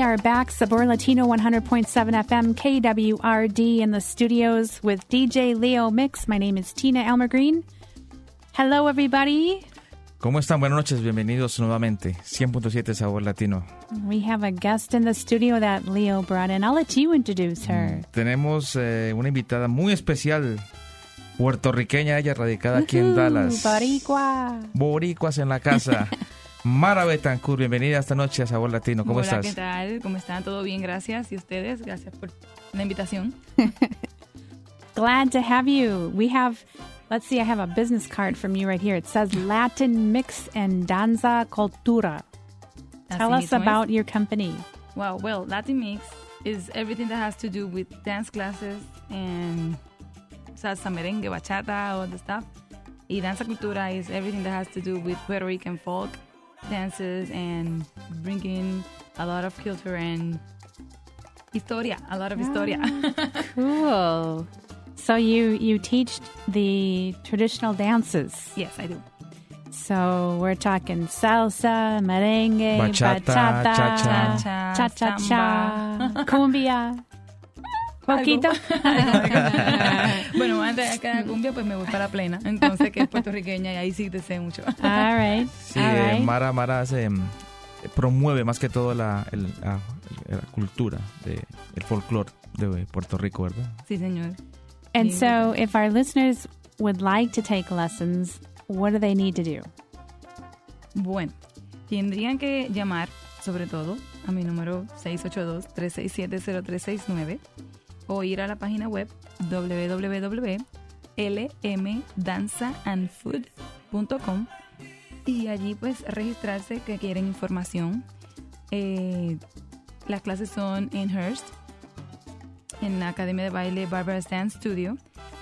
are back, Sabor Latino 100.7 FM, KWRD in the studios with DJ Leo Mix. My name is Tina Elmer Green. Hello, everybody. ¿Cómo están? Buenas noches, bienvenidos nuevamente. 100.7 Sabor Latino. We have a guest in the studio that Leo brought in. I'll let you introduce her. Tenemos una invitada muy especial, puertorriqueña, ella radicada aquí en Dallas. Boricua. Boricuas en la casa. Mara Betancourt, bienvenida esta noche a Sabor Latino. ¿Cómo estás? Hola, ¿qué tal? ¿Cómo están? ¿Todo bien? Gracias. ¿Y ustedes? Gracias por la invitación. Glad to have you. We have, let's see, I have a business card from you right here. It says Latin Mix and Danza Cultura. Tell us about your company. Wow, well, Latin Mix is everything that has to do with dance classes and salsa, merengue, bachata, all the stuff. Y Danza Cultura is everything that has to do with Puerto Rican folk dances and bringing a lot of culture and historia, a lot of historia. Cool. So you teach the traditional dances. Yes, I do. So we're talking salsa, merengue, bachata, cha-cha-cha, cumbia. Poquito. Bueno, antes de cada cumbia, pues me voy para la plena. Entonces, que es puertorriqueña y ahí sí te sé mucho. All right. Sí, Mara promueve más que todo la cultura, el folclore de Puerto Rico, ¿verdad? Sí, señor. And so, if our listeners would like to take lessons, what do they need to do? Bueno, tendrían que llamar, sobre todo, a mi número 682-367-0369 o ir a la página web www.lmdanzaandfood.com y allí pues registrarse que quieren información. Las clases son en Hearst, en la Academia de Baile Barbara's Dance Studio,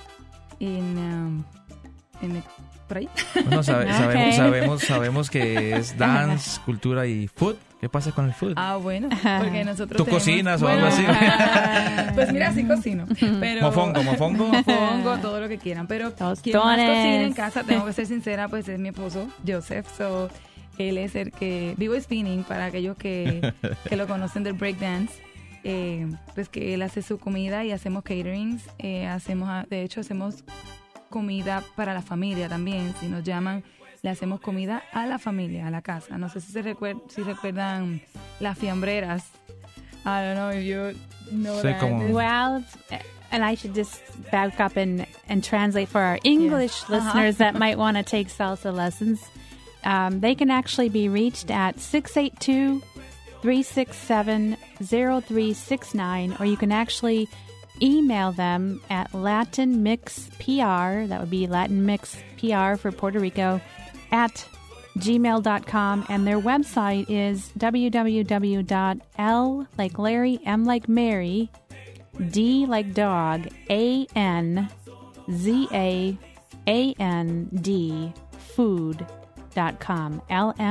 por ahí. Bueno, sabemos que es dance, cultura y food. ¿Qué pasa con el food? Ah, bueno, porque nosotros ¿Tú cocinas o algo así? Pues mira, sí cocino. Pero mofongo, todo lo que quieran. Pero quien más cocina en casa, tengo que ser sincera, pues es mi esposo, Joseph. So, él es el que... Vivo Spinning, para aquellos que lo conocen del breakdance. Pues que él hace su comida y hacemos caterings. De hecho, hacemos comida para la familia también. Si nos llaman, le hacemos comida a la familia, a la casa. No sé si recuerdan las fiambreras. I don't know if you know that. Well, and I should just back up and translate for our English listeners that might want to take salsa lessons. They can actually be reached at 682-367-0369, or you can actually email them at Latin Mix PR, that would be Latin Mix PR for Puerto Rico, at gmail.com, and their website is www.L like Larry, M like Mary, D like dog, ANZAAND food.com,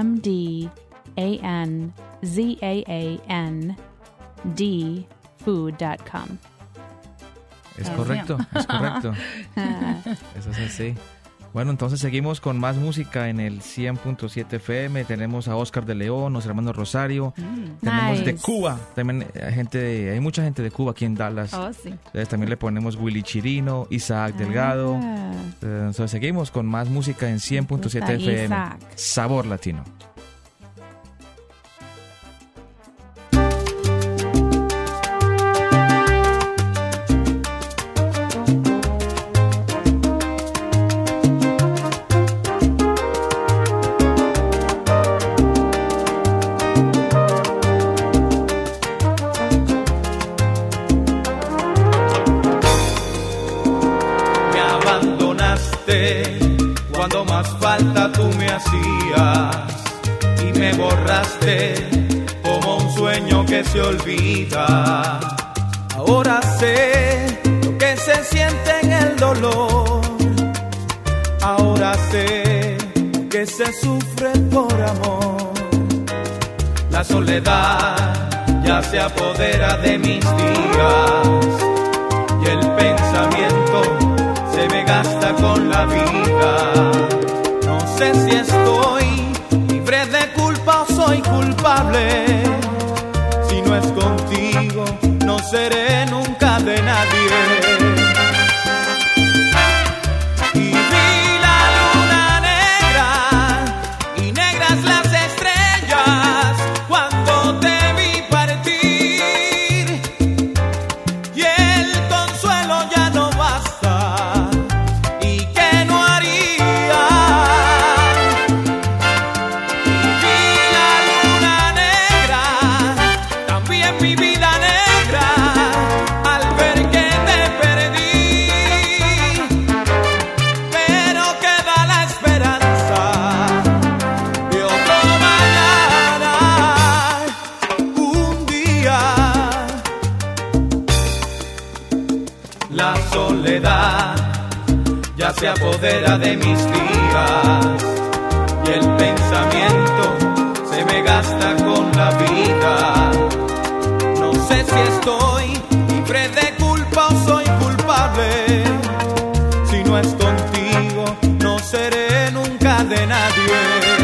LMDANZAAND food.com. Es correcto. Eso es así. Bueno, entonces seguimos con más música en el 100.7 FM. Tenemos a Oscar de León, los hermanos Rosario. Tenemos de Cuba. También hay mucha gente de Cuba aquí en Dallas. Oh, sí. Entonces también le ponemos Willy Chirino, Isaac Delgado. Entonces seguimos con más música en 100.7 FM. Isaac. Sabor Latino. Cuando más falta tú me hacías y me borraste como un sueño que se olvida. Ahora sé lo que se siente en el dolor. Ahora sé lo que se sufre por amor. La soledad ya se apodera de mis días y el pensamiento se me gasta con la vida. No sé si estoy libre de culpa o soy culpable. Si no es se apodera de mis días y el pensamiento se me gasta con la vida. No sé si estoy libre de culpa o soy culpable. Si no es contigo, no seré nunca de nadie.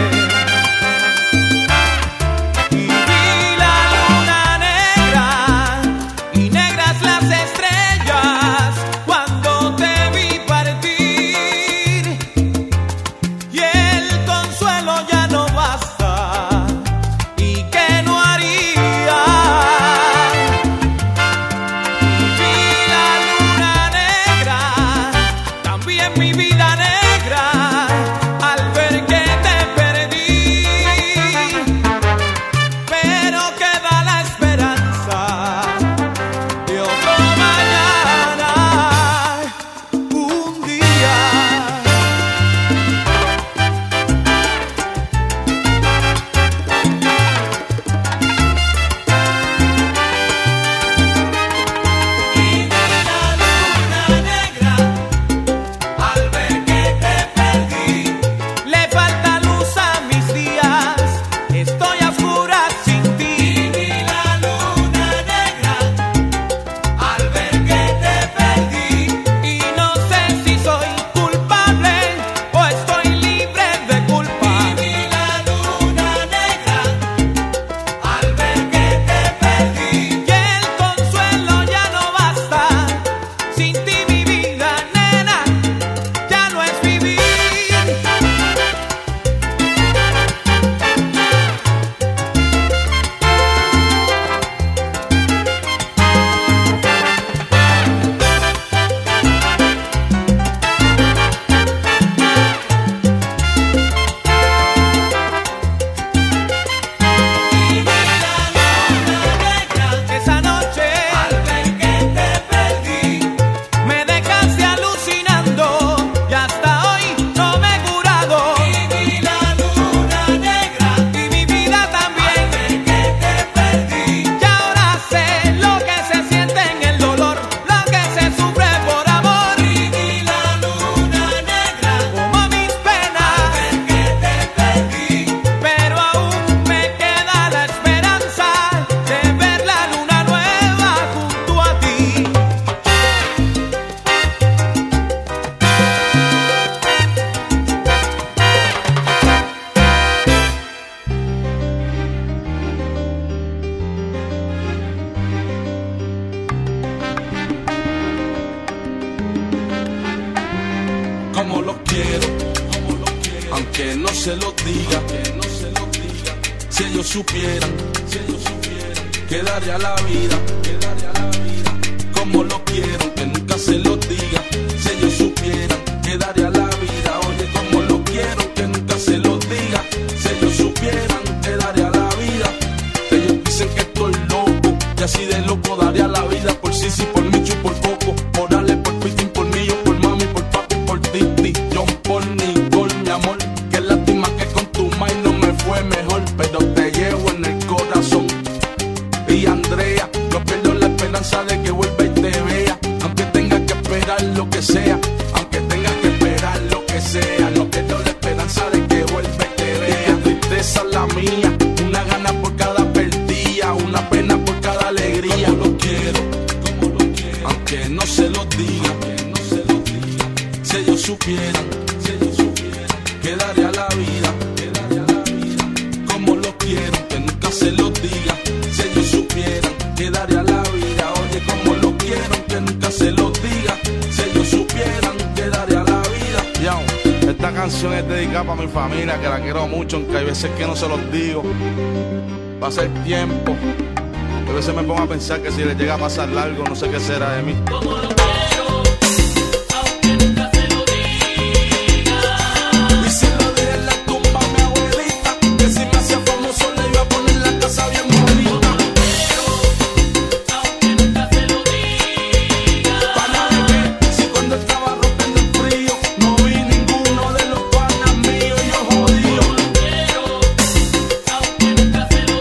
Que si le llega a pasar largo, no sé qué será de mí.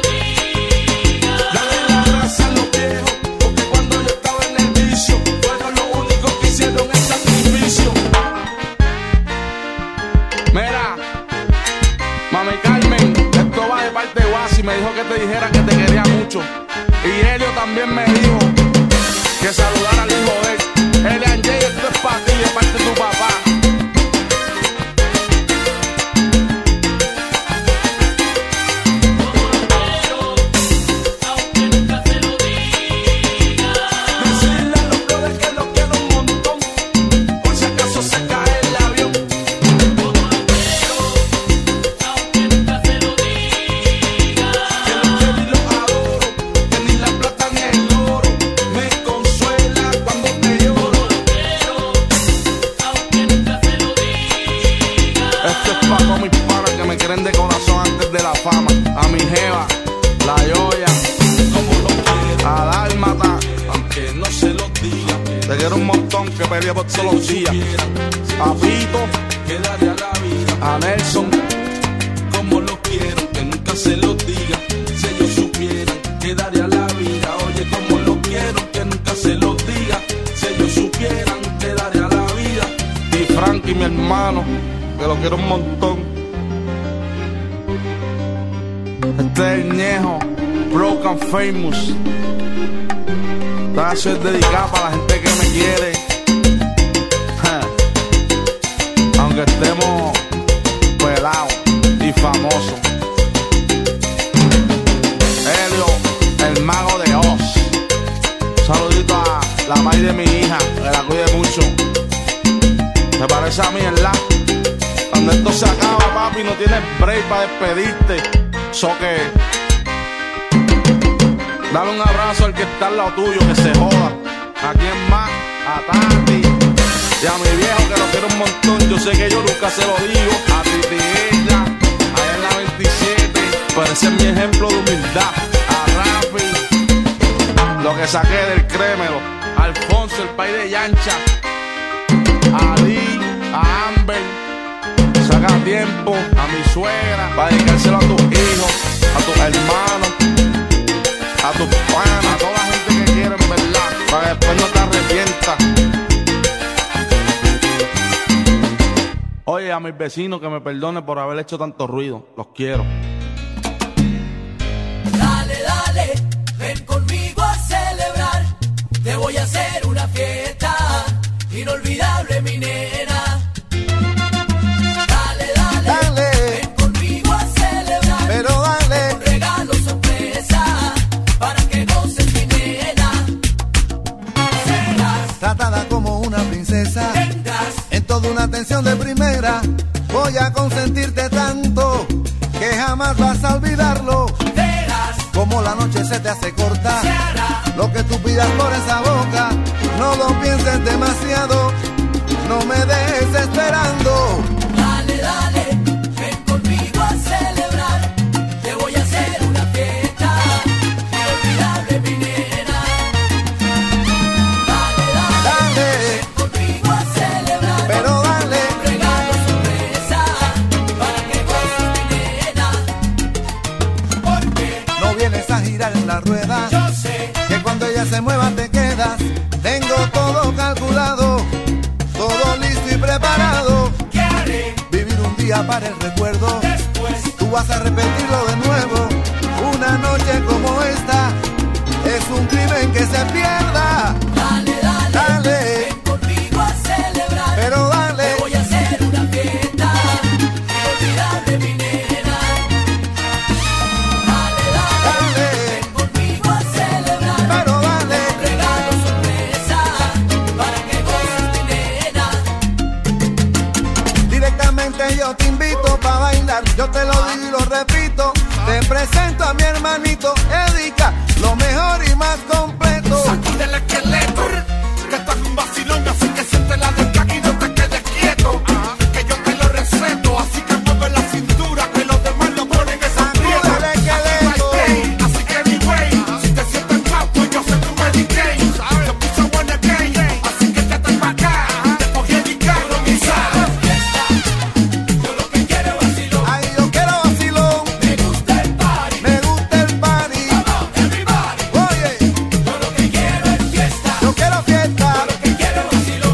Fueron Jessy me dijo que te dijera que te quería mucho. Y Helio también me dijo que saludara al hijo de él. Elian J, esto es para ti de parte de tu papá. A mi jeva, la Yoya, como lo quiero, a Dálmata, aunque no se lo diga. Te quiero un montón, que pedía por todos los días. A Pito, que daría la vida. A Nelson, como lo quiero, que nunca se lo diga. Si ellos supieran, que daría la vida. Oye, como lo quiero, que nunca se lo diga. Si ellos supieran, que daría la vida. Y Frankie, mi hermano, que lo quiero un montón. Este es el Ñejo, Broken Famous. Esta canción es dedicada para la gente que me quiere. Aunque estemos pelados y famosos. Helio, el mago de Oz. Saludito a la madre de mi hija, que la cuide mucho. ¿Te parece a mí, verdad? Cuando esto se acaba, papi, no tienes break para despedirte. So que dale un abrazo al que está al lado tuyo, que se joda. ¿A quién más? A Tati y a mi viejo, que lo quiero un montón. Yo sé que yo nunca se lo digo. A Titi ella, allá en la 27, pero ese es mi ejemplo de humildad. A Rafi, lo que saqué del crémelo. A Alfonso, el país de Yancha. A Lee, a Amber. Saca tiempo a mi suegra para dedicárselo a tus hijos, a tus hermanos, a tus panas, a toda la gente que quieren, ¿verdad? Para que después no te arrepientas. Oye, a mis vecinos que me perdonen por haber hecho tanto ruido. Los quiero. Dale, dale, ven conmigo a celebrar. Te voy a hacer una fiesta inolvidable, mi nena. Tratada como una princesa, en toda una atención de primera. Voy a consentirte tanto que jamás vas a olvidarlo. Verás como la noche se te hace corta. Lo que tú pidas por esa boca, no lo pienses demasiado. No me dejes esperando. Dale, dale, ven conmigo a celebrar. Te voy a hacer una fiesta inolvidable, mi nena. Dale, dale, ven conmigo a celebrar. Pero dale, un regalo sorpresa para que goces, mi nena. Porque no vienes a girar en la rueda. yo sé Que cuando ella se mueva te quedas. Tengo todo calculado, todo listo y preparado. que haré Vivir un día para el recuerdo. después. Tú vas a repetirlo de nuevo. Una noche como esta es un crimen que se pierda. Dale, dale, Dale, ven conmigo a celebrar. pero dale, Te voy a hacer una fiesta inolvidable, mi nena. Dale, dale, dale, ven conmigo a celebrar. pero dale. Un regalo sorpresa para que goces, mi nena. Directamente yo te invito pa' bailar. Yo te lo digo y lo repito. Te presento a mi hermanito Edica, lo mejor y más completo. Sacude el esqueleto, que estás un vacilón, así que siente la descarga y no te quedes quieto. Que yo te lo receto, así que mueve la cintura, que los demás lo ponen esa Sacude el esqueleto. Así que anyway, si te sientes guapo, yo sé tu Medicaid. Te puso buena gay, así que te pa' acá. Te cogí el carro, mi sala. Yo lo que quiero es vacilón. Ay, yo quiero vacilón, Me gusta el party. me gusta el party. Come on, everybody. Oye, Yo lo que quiero es fiesta. yo quiero fiesta, Yo lo que quiero es vacilón.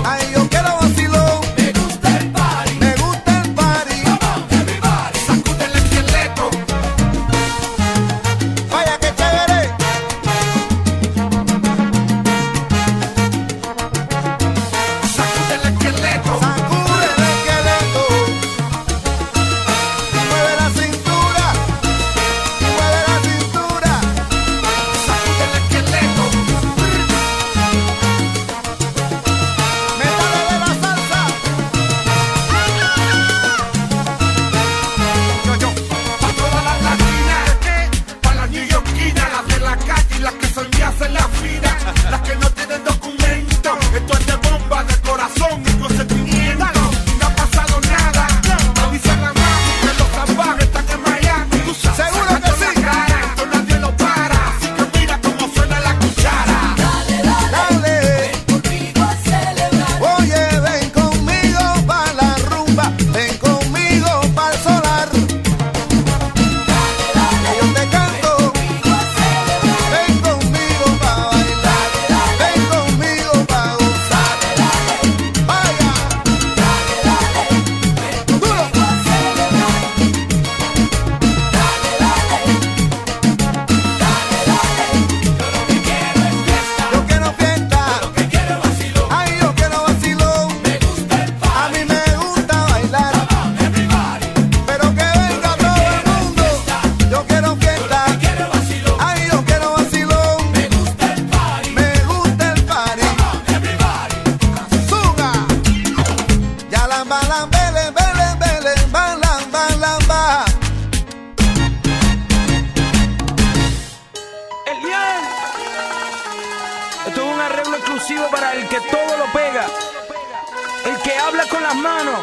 exclusivo para el que todo lo pega, el que habla con las manos.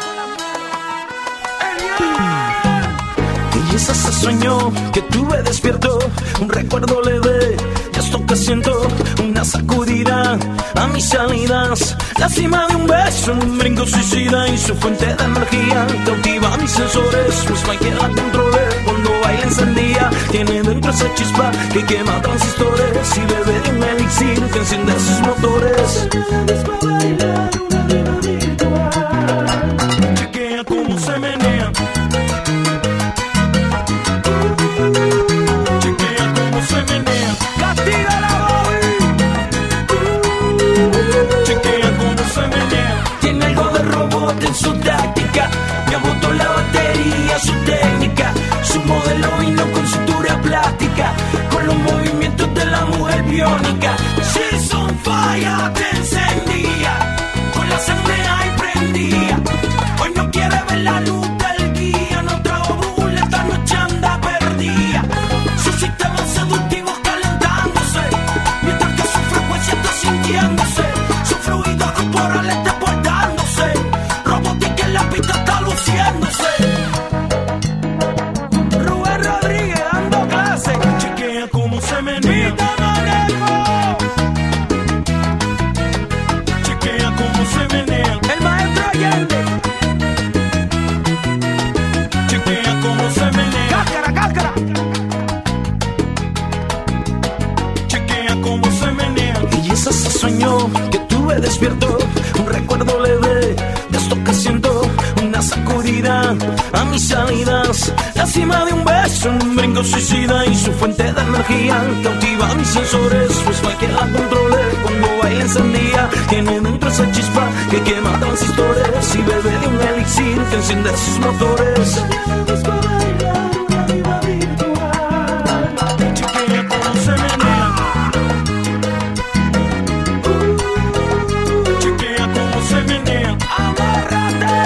Y esa se soñó que tuve despierto, un recuerdo leve de esto que siento, una sacudida a mis salidas, la cima de un beso, un brinco suicida y su fuente de energía cautiva mis sensores, pues no hay quien la controle cuando baila encendida, tiene dentro esa chispa que quema transistores y bebe de un elixir que enciende sus motores. Es para bailar una vida virtual. Chequea cómo se menea. Chequea cómo se menea. ¡Castiga la Bobby! Chequea cómo se menea. Tiene algo de robot en su táctica. Me agotó la batería, su técnica. Su modelo vino con cintura plástica, con los movimientos de la mujer biónica. She's on fire, te encendía, con la sangre ahí prendía. Hoy no quiere ver la luz del guía, no trago brújula, esta noche anda perdida. Su sistema seductivo calentándose, mientras que su frecuencia está sintiéndose. Su fluido corporal está portándose, robótica en la pista está luciéndose. Chequea cómo se menea. Chequea cómo se menea. El maestro Allende. Chequea cómo se menea. ¡Cáscara, cáscara! Chequea cómo se menea. Y esa se soñó que tuve despierto, un recuerdo leve de esto que siento, una sacudida a mis salidas, la cima de un beso, un brinco suicida y su fuente de energía cautiva mis sensores, pues no hay quien la controle cuando baila encendida, tiene dentro esa chispa que quema transistores y bebe de un elixir que enciende sus motores. Es para bailar una vida virtual. Chequea cómo se menea. Chequea cómo se menea. ¡Amárrate!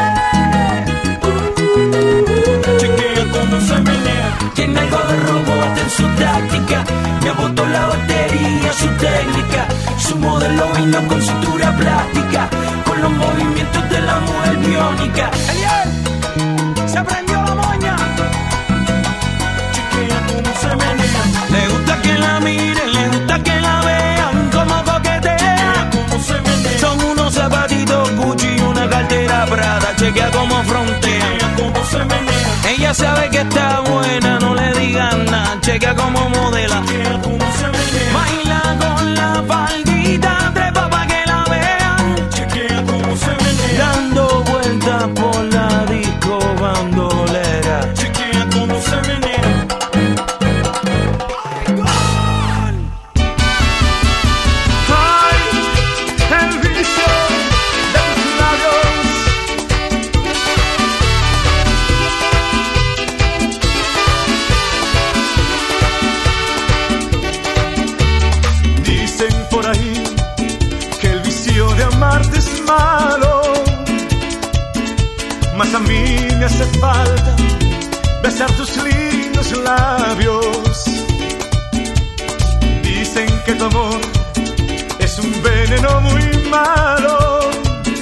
Chequea cómo se menea. Tiene algo de robot en su táctica, me agotó la batería, su técnica. Su modelo vino con cintura plástica, con los movimientos de la mujer biónica. ¡Eliel! ¡Se prendió la moña! Chequea cómo se menea. Le gusta que la miren, le gusta que la vean, como coquetea. Cómo se menea. Son unos zapatitos Gucci y una cartera Prada. Chequea cómo frontea. Chequea cómo se menea. Ella sabe que está buena, no le digan nada. Chequea cómo modela. Chequea cómo se menea. Baila con la faldita, trepa pa' que la vean. Chequea cómo se menea. Dando vueltas por la disco bandolera. Chequea cómo se menea. Ay, el vicio de tus labios. Dicen por ahí que el vicio de amarte es malo, mas a mí me hace falta besar tus lindos labios. Dicen que tu amor es un veneno muy malo,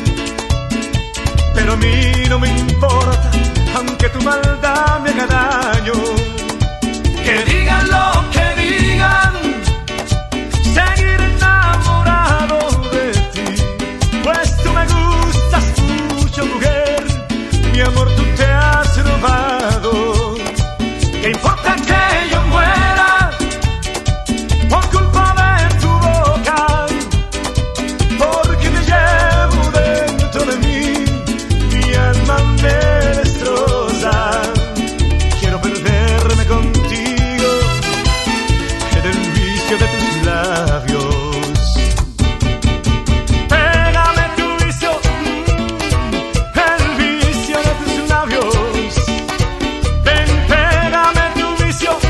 pero a mí no me importa, aunque tu maldad me haga daño. Que digan lo que digan, seguir enamorado de ti, pues tú me gustas mucho, mujer. Mi amor, tú te has robado. ¿Qué importa que yo muera por culpa de tu boca? Porque te llevo dentro de mí, mi alma me destroza. Quiero perderme contigo en el vicio de tus labios. Pégame tu vicio, el vicio de tus labios. Ven, pégame tu vicio,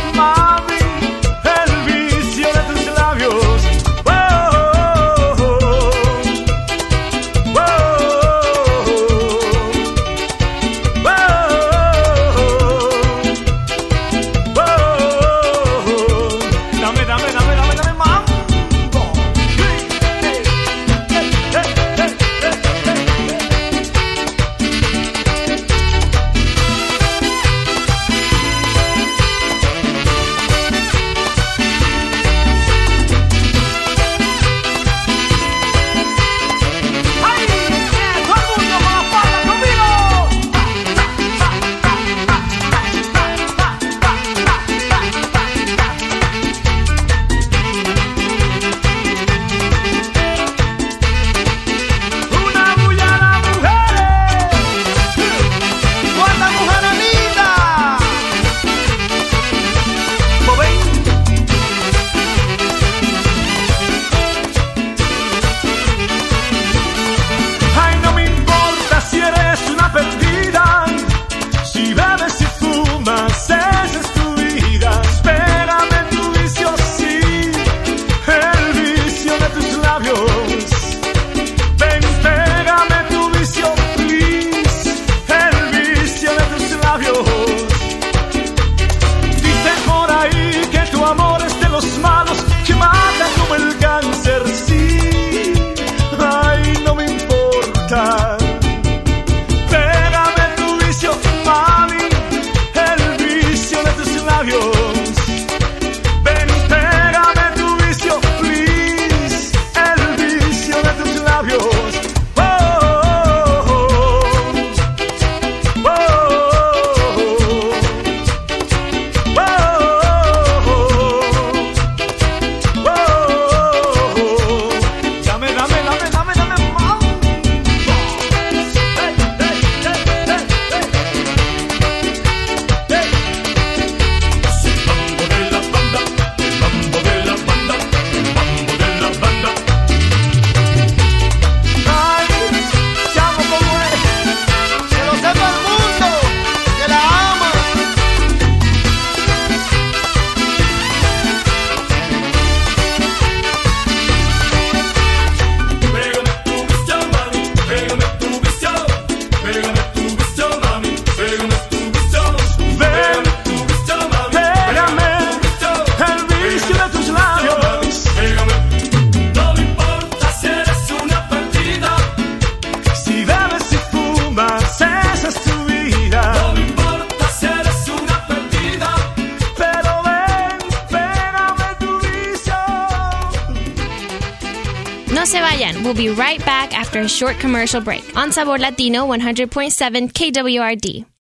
se vayan. We'll be right back after a short commercial break on Sabor Latino 100.7 KWRD.